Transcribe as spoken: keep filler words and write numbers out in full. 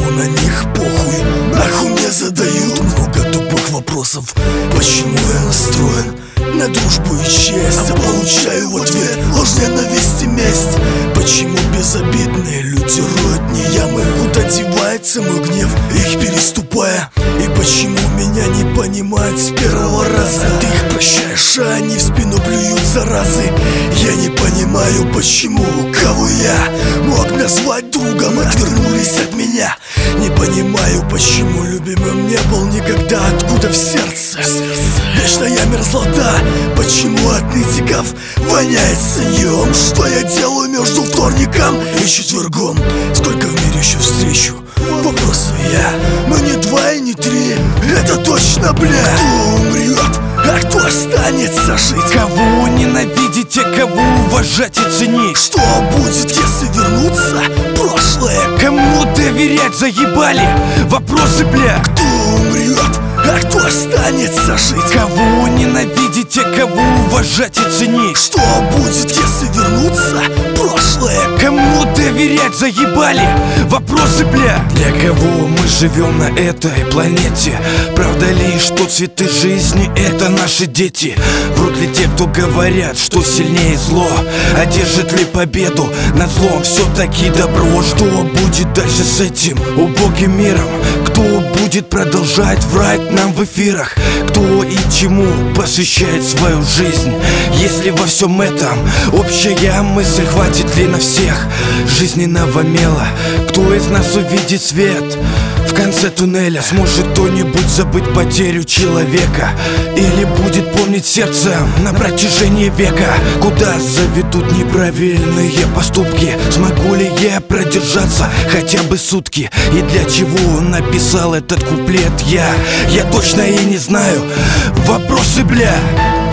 Почему на них похуй? Нахуй мне задают много тупых вопросов. Почему я настроен на дружбу и честь, а получаю в ответ ложь, ненависть и месть? Почему безобидные люди роют мне ямы? Куда девается мой гнев, их переступая? И почему меня не понимают с первого раза? Ты их прощаешь, а они в спину плюют, заразы. Я не понимаю, почему, кого я мог назвать другом, отвернулись от меня. Не понимаю, почему любимым не был никогда. Откуда в сердце вечная мерзлота? Почему от нытиков воняет сырьем? Что я делаю между вторником и четвергом? Сколько в мире еще встречу? Вопросов я, но не два и не три. Это точно, бля. Кто умрет, а кто останется жить? Кого ненавидите, кого уважать и ценить? Что будет, если вернуться в прошлое? Кому доверять, заебали? Вопросы, бля. Кто умрет, а кто останется жить? Кого ненавидите, кого уважать и ценить? Что будет, если вернуться в прошлое? Кому доверять, заебали? Вопросы, бля. Для кого мы живем на этой планете? Правда ли, что цветы жизни — это наши дети? Врут ли те, кто говорят, что сильнее зло? Одержит ли победу над злом все-таки добро? Что будет дальше с этим убогим миром? Кто будет продолжать врать нам в эфирах? Кто и чему посвящает свою жизнь? Если во всем этом общая мысль, хватит ли на всех жизненного мела? Кто из нас увидит свет в конце туннеля? Сможет кто-нибудь забыть потерю человека? Или будет помнить сердцем на протяжении века? Куда заведут неправильные поступки? Смогу ли я продержаться хотя бы сутки? И для чего написал этот куплет я? Я точно и не знаю. Вопросы, бля.